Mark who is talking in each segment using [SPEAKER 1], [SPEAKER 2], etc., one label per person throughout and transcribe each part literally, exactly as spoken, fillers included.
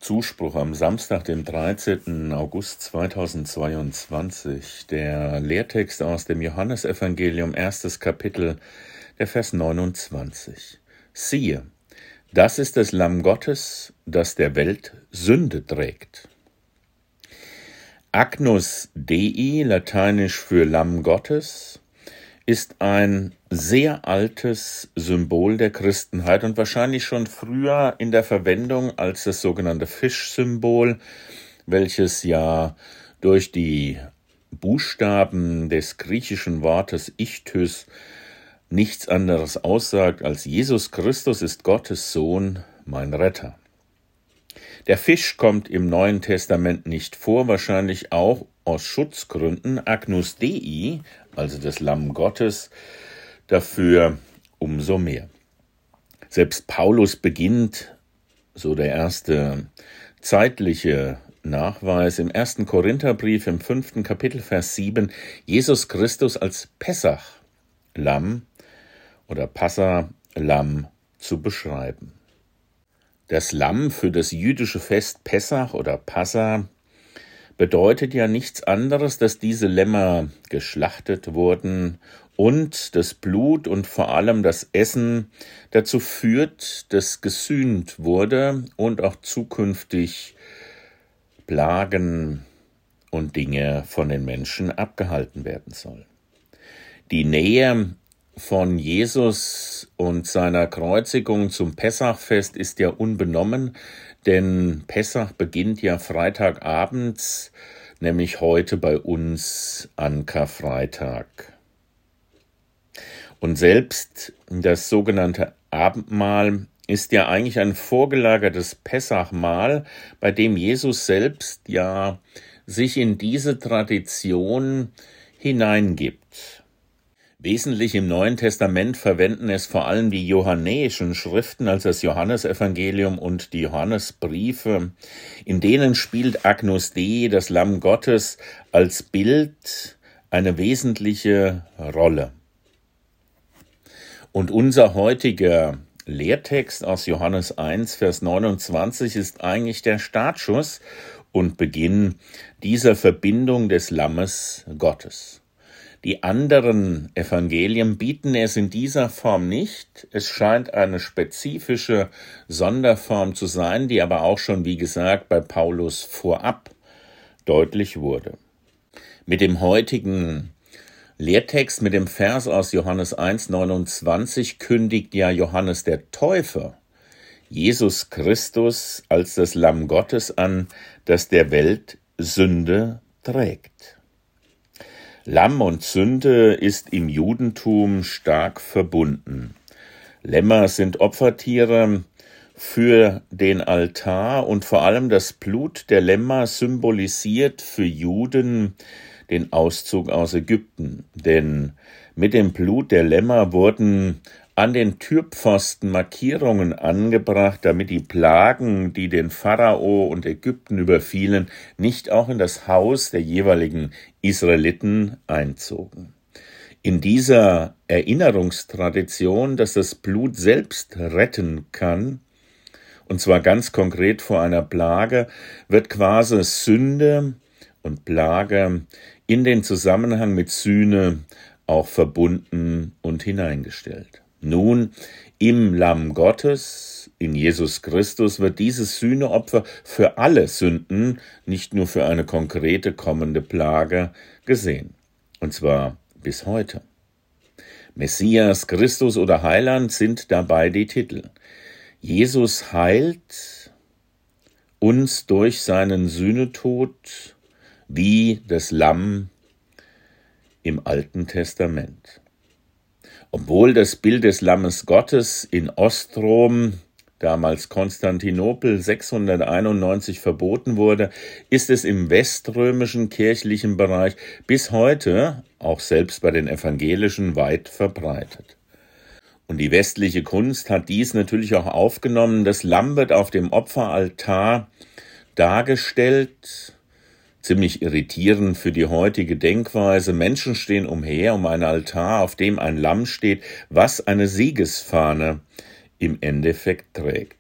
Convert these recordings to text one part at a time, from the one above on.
[SPEAKER 1] Zuspruch am Samstag, dem dreizehnten August zweitausendzweiundzwanzig. Der Lehrtext aus dem Johannesevangelium, erstes Kapitel, der Vers neunundzwanzig. Siehe, das ist das Lamm Gottes, das der Welt Sünde trägt. Agnus Dei, lateinisch für Lamm Gottes, ist ein sehr altes Symbol der Christenheit und wahrscheinlich schon früher in der Verwendung als das sogenannte Fischsymbol, welches ja durch die Buchstaben des griechischen Wortes Ichthys nichts anderes aussagt als Jesus Christus ist Gottes Sohn, mein Retter. Der Fisch kommt im Neuen Testament nicht vor, wahrscheinlich auch aus Schutzgründen. Agnus Dei, also das Lamm Gottes, dafür umso mehr. Selbst Paulus beginnt, so der erste zeitliche Nachweis, im ersten Korintherbrief im fünften Kapitel, Vers sieben, Jesus Christus als Pessach-Lamm oder Passa-Lamm zu beschreiben. Das Lamm für das jüdische Fest Pessach oder Passa bedeutet ja nichts anderes, dass diese Lämmer geschlachtet wurden und das Blut und vor allem das Essen dazu führt, dass gesühnt wurde und auch zukünftig Plagen und Dinge von den Menschen abgehalten werden soll. Die Nähe von Jesus und seiner Kreuzigung zum Pessachfest ist ja unbenommen, denn Pessach beginnt ja Freitagabends, nämlich heute bei uns an Karfreitag. Und selbst das sogenannte Abendmahl ist ja eigentlich ein vorgelagertes Pessachmahl, bei dem Jesus selbst ja sich in diese Tradition hineingibt. Wesentlich im Neuen Testament verwenden es vor allem die johannäischen Schriften, also das Johannesevangelium und die Johannesbriefe. In denen spielt Agnus Dei, das Lamm Gottes, als Bild eine wesentliche Rolle. Und unser heutiger Lehrtext aus Johannes eins, Vers neunundzwanzig ist eigentlich der Startschuss und Beginn dieser Verbindung des Lammes Gottes. Die anderen Evangelien bieten es in dieser Form nicht. Es scheint eine spezifische Sonderform zu sein, die aber auch schon, wie gesagt, bei Paulus vorab deutlich wurde. Mit dem heutigen Lehrtext, mit dem Vers aus Johannes eins, neunundzwanzig, kündigt ja Johannes der Täufer Jesus Christus als das Lamm Gottes an, das der Welt Sünde trägt. Lamm und Sünde ist im Judentum stark verbunden. Lämmer sind Opfertiere für den Altar und vor allem das Blut der Lämmer symbolisiert für Juden den Auszug aus Ägypten. Denn mit dem Blut der Lämmer wurden an den Türpfosten Markierungen angebracht, damit die Plagen, die den Pharao und Ägypten überfielen, nicht auch in das Haus der jeweiligen Israeliten einzogen. In dieser Erinnerungstradition, dass das Blut selbst retten kann, und zwar ganz konkret vor einer Plage, wird quasi Sünde und Plage in den Zusammenhang mit Sühne auch verbunden und hineingestellt. Nun, im Lamm Gottes, in Jesus Christus, wird dieses Sühneopfer für alle Sünden, nicht nur für eine konkrete kommende Plage, gesehen. Und zwar bis heute. Messias, Christus oder Heiland sind dabei die Titel. Jesus heilt uns durch seinen Sühnetod wie das Lamm im Alten Testament. Obwohl das Bild des Lammes Gottes in Ostrom, damals Konstantinopel, sechshunderteinundneunzig verboten wurde, ist es im weströmischen kirchlichen Bereich bis heute, auch selbst bei den Evangelischen, weit verbreitet. Und die westliche Kunst hat dies natürlich auch aufgenommen. Das Lamm wird auf dem Opferaltar dargestellt, ziemlich irritierend für die heutige Denkweise. Menschen stehen umher um einen Altar, auf dem ein Lamm steht, was eine Siegesfahne im Endeffekt trägt.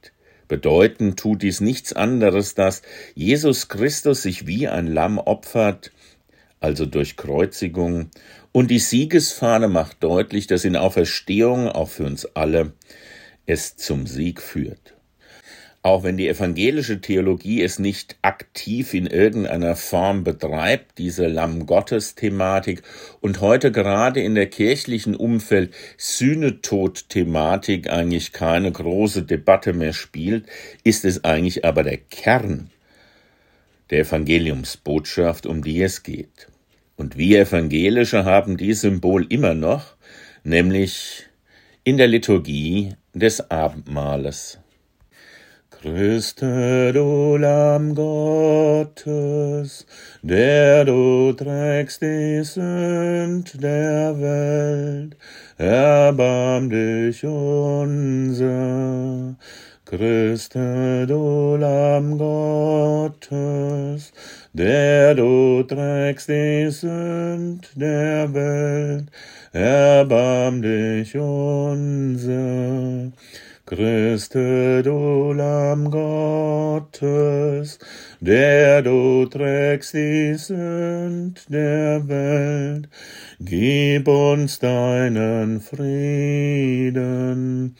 [SPEAKER 1] Bedeuten tut dies nichts anderes, dass Jesus Christus sich wie ein Lamm opfert, also durch Kreuzigung, und die Siegesfahne macht deutlich, dass in Auferstehung auch für uns alle es zum Sieg führt. Auch wenn die evangelische Theologie es nicht aktiv in irgendeiner Form betreibt, diese Lamm-Gottes-Thematik, und heute gerade in der kirchlichen Umfeld Sühnetod-Thematik eigentlich keine große Debatte mehr spielt, ist es eigentlich aber der Kern der Evangeliumsbotschaft, um die es geht. Und wir Evangelische haben dieses Symbol immer noch, nämlich in der Liturgie des Abendmahles. Christe, du Lamm Gottes, der du trägst die Sünd der Welt, erbarm dich unser. Christe, du Lamm Gottes, der du trägst die Sünd der Welt, erbarm dich unser. Christe, du Lamm Gottes, der du trägst die Sünd der Welt, gib uns deinen Frieden.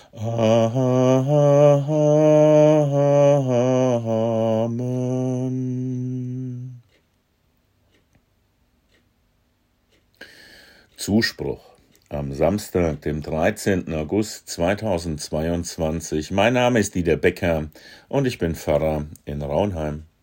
[SPEAKER 1] Amen. Zuspruch am Samstag, dem dreizehnten August zweitausendzweiundzwanzig. Mein Name ist Dieter Becker und ich bin Pfarrer in Raunheim.